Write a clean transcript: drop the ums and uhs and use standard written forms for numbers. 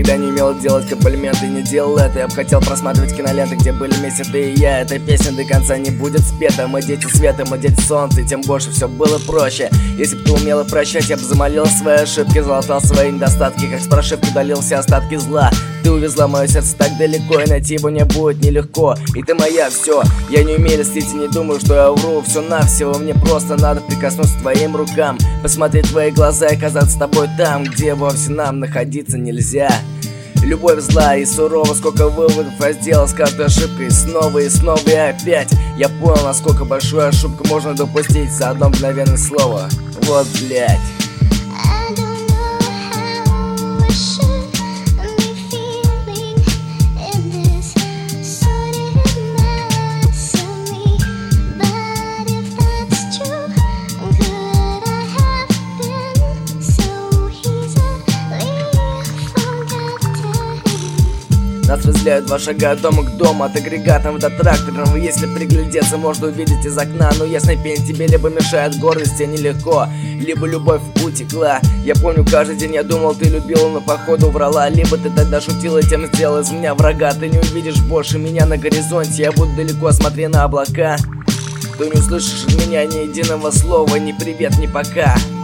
никогда не умел делать комплименты, не делал это. Я бы хотел просматривать киноленты, где были вместе ты и я. Эта песня до конца не будет спета. Мы дети света, мы дети солнца, и тем больше все было проще. Если бы ты умела прощать, я бы замолил свои ошибки, залатал свои недостатки, как с прошивки удалил все остатки зла. Ты увезла мое сердце так далеко, и найти его не будет нелегко. И ты моя, все. Я не умею льстить и не думаю, что я вру. Все-навсего мне просто надо прикоснуться к твоим рукам, посмотреть в твои глаза и оказаться с тобой там, где вовсе нам находиться нельзя. Любовь зла и сурова, сколько выводов я сделал с каждой ошибкой, и снова и опять. Я понял, насколько большую ошибку можно допустить за одно мгновенное слово. Вот блять. Нас разделяют 2 шага от дома к дому, от агрегатов до тракторов. Если приглядеться, можно увидеть из окна. Но ясный пень тебе либо мешает гордость, тебе нелегко, либо любовь утекла. Я помню, каждый день я думал, ты любила, но походу врала. Либо ты тогда шутила и тем сделал из меня врага. Ты не увидишь больше меня на горизонте, я буду далеко, смотри на облака. Ты не услышишь от меня ни единого слова, ни привет, ни пока.